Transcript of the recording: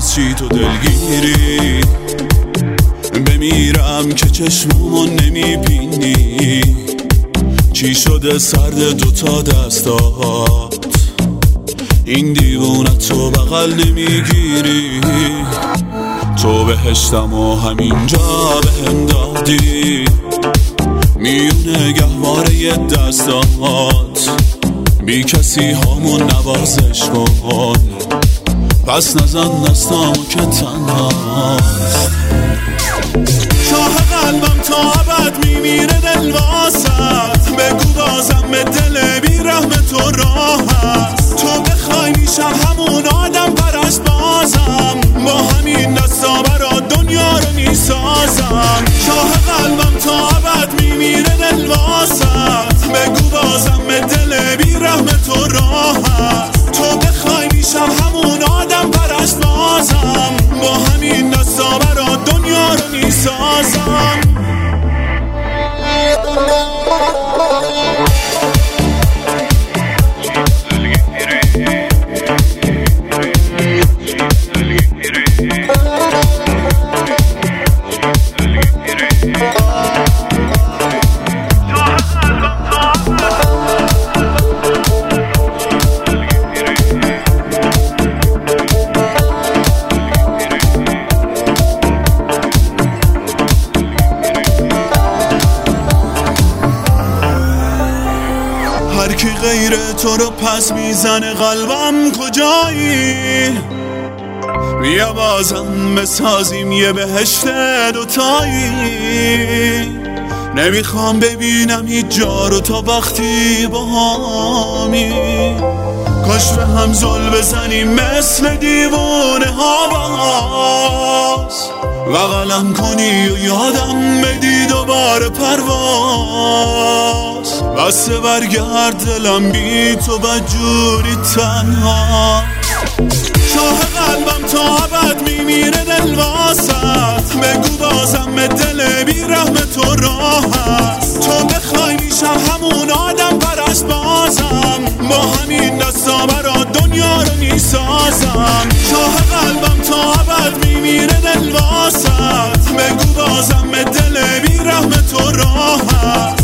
از چی تو دلگیری؟ بمیرم که چشمامو نمیبینی. چی شده سرد دوتا دستات؟ این دیوونت تو بغل نمیگیری. تو بهشتم و همینجا بهم دادی، میونه گهواره دستات. بی کسی هامون نوازش کن، پس نزن دستامو که تنهاست. شاه قلبم تا ابد میمیره دل واسط. بگو بازم به دل بی رحم تو راه هست. تو بخوای میشم همون آدم پرست بازم. با همین دستا برا دنیا رو میسازم. شاه قلبم تا ابد میمیره دل واسط. بگو بازم به دل بی رحم تو راه هست. تو بخوای میشم همون آدم پرست بازم. با همین دستا برا دنیا رو میسازم. هرکی غیر تو رو پس میزنه قلبم کجایی؟ بیا بازم بسازیم یه بهشت دوتایی. نمیخوام ببینم هیچ جا رو تا وقتی با همی. کاش به هم زل بزنیم مثل دیوونه ها باز. بغلم کنی و یادم بدی دوباره پرواز. بسته برگرد دلم بی تو بدجوری تنها. شاه قلبم تا ابد میمیره دل واسط. بگو بازم به دل بی رحم تو راه هست. تو بخوای میشم همون آدم پرست بازم. با همین دستا برا دنیا رو میسازم. شاه قلبم تا ابد میمیره دل واسط. بگو بازم به دل بی رحم تو راه هست.